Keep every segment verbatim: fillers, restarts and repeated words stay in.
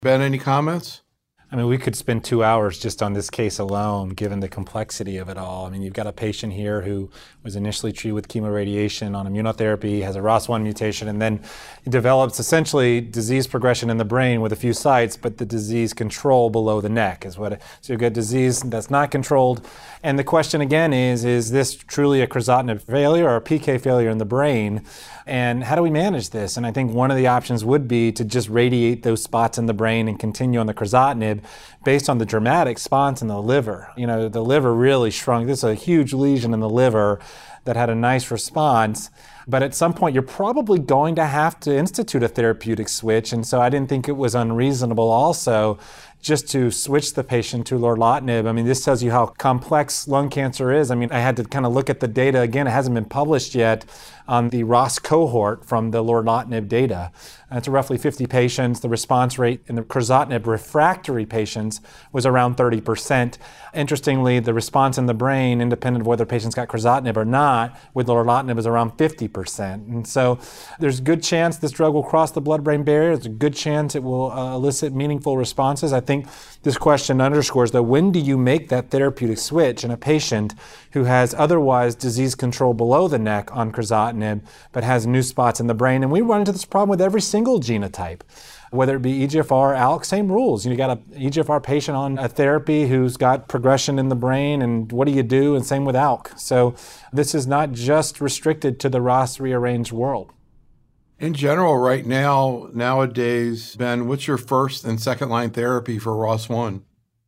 Ben, any comments? I mean, we could spend two hours just on this case alone, given the complexity of it all. I mean, you've got a patient here who was initially treated with chemoradiation on immunotherapy, has a R O S one mutation, and then develops essentially disease progression in the brain with a few sites, but the disease control below the neck is what. It, so you've got disease that's not controlled. And the question again is, is this truly a crizotinib failure or a P K failure in the brain? And how do we manage this? And I think one of the options would be to just radiate those spots in the brain and continue on the crizotinib based on the dramatic response in the liver. You know, the liver really shrunk. This is a huge lesion in the liver that had a nice response. But at some point, you're probably going to have to institute a therapeutic switch. And so I didn't think it was unreasonable also just to switch the patient to lorlatinib. I mean, this tells you how complex lung cancer is. I mean, I had to kind of look at the data again. It hasn't been published yet on the R O S cohort from the lorlatinib data. And it's roughly fifty patients. The response rate in the crizotinib refractory patients was around thirty percent. Interestingly, the response in the brain, independent of whether patients got crizotinib or not, with lorlatinib is around fifty percent. And so there's a good chance this drug will cross the blood-brain barrier. There's a good chance it will uh, elicit meaningful responses. I think this question underscores that when do you make that therapeutic switch in a patient who has otherwise disease control below the neck on crizotinib, but has new spots in the brain? And we run into this problem with every single genotype, whether it be E G F R, ALK, same rules. You got an E G F R patient on a therapy who's got progression in the brain, and what do you do? And same with ALK. So this is not just restricted to the R O S rearranged world. In general, right now, nowadays, Ben, what's your first and second line therapy for R O S one?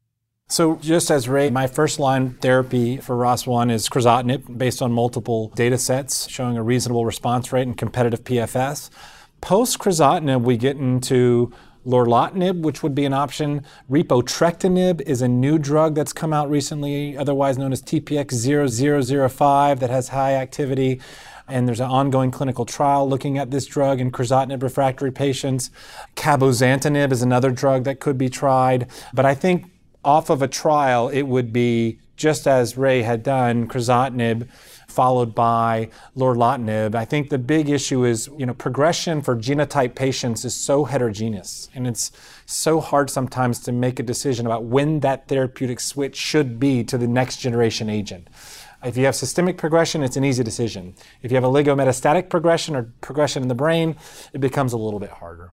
So just as Ray, my first line therapy for R O S one is crizotinib based on multiple data sets showing a reasonable response rate and competitive P F S. Post crizotinib, we get into lorlatinib, which would be an option. Repotrectinib is a new drug that's come out recently, otherwise known as T P X zero zero zero five, that has high activity. And there's an ongoing clinical trial looking at this drug in crizotinib refractory patients. Cabozantinib is another drug that could be tried. But I think off of a trial, it would be, just as Ray had done, crizotinib followed by lorlatinib. I think the big issue is, you know, progression for genotype patients is so heterogeneous, and it's so hard sometimes to make a decision about when that therapeutic switch should be to the next generation agent. If you have systemic progression, it's an easy decision. If you have oligometastatic progression or progression in the brain, it becomes a little bit harder.